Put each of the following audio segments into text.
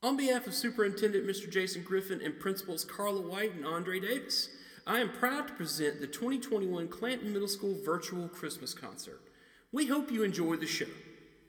On behalf of Superintendent Mr. Jason Griffin and Principals Carla White and Andre Davis, I am proud to present the 2021 Clanton Middle School Virtual Christmas Concert. We hope you enjoy the show.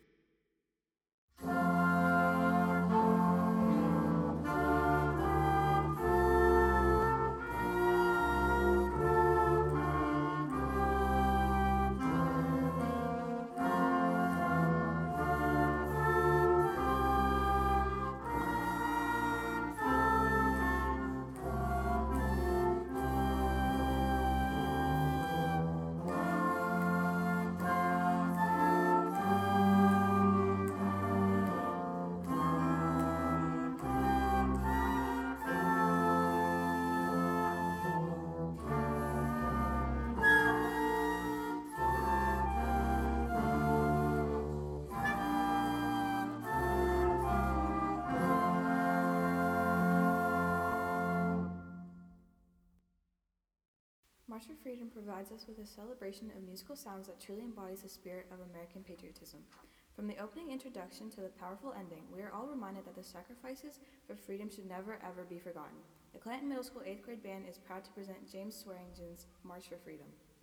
March for Freedom provides us with a celebration of musical sounds that truly embodies the spirit of American patriotism. From the opening introduction to the powerful ending, we are all reminded that the sacrifices for freedom should never ever be forgotten. The Clanton Middle School 8th grade band is proud to present James Swearingen's March for Freedom.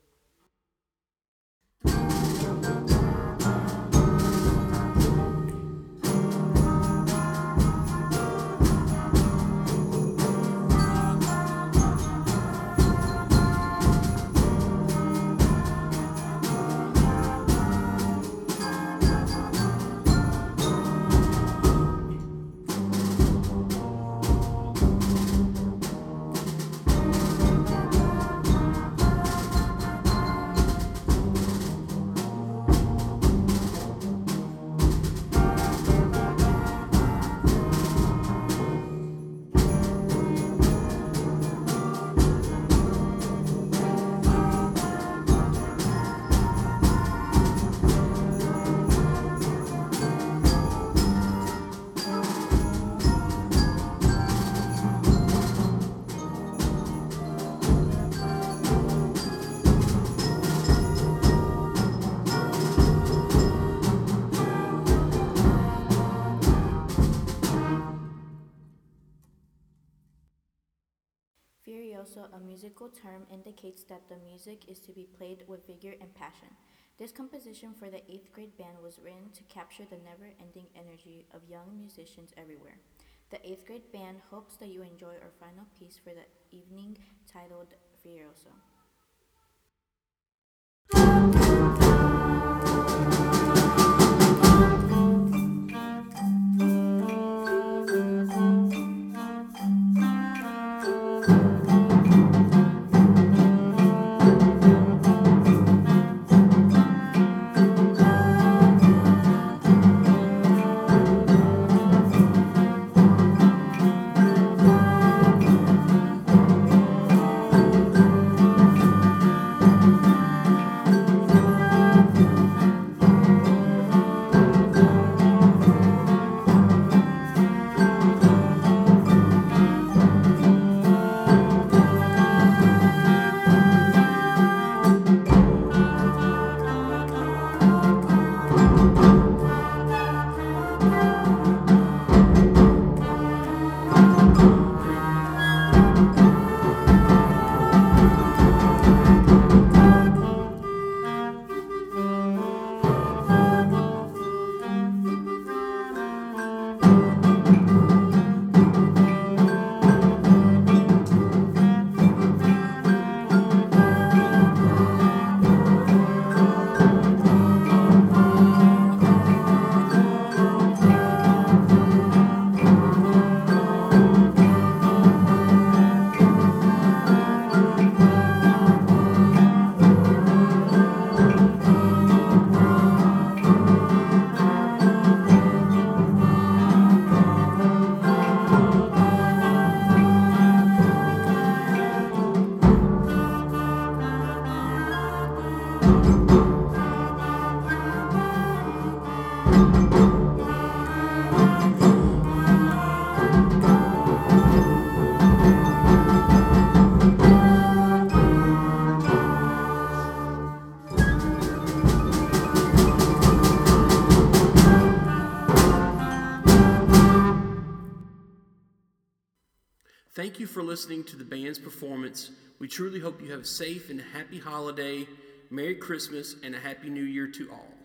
Furioso, a musical term, indicates that the music is to be played with vigor and passion. This composition for the 8th grade band was written to capture the never-ending energy of young musicians everywhere. The 8th grade band hopes that you enjoy our final piece for the evening, titled Furioso. Thank you for listening to the band's performance. We truly hope you have a safe and happy holiday, Merry Christmas, and a Happy New Year to all.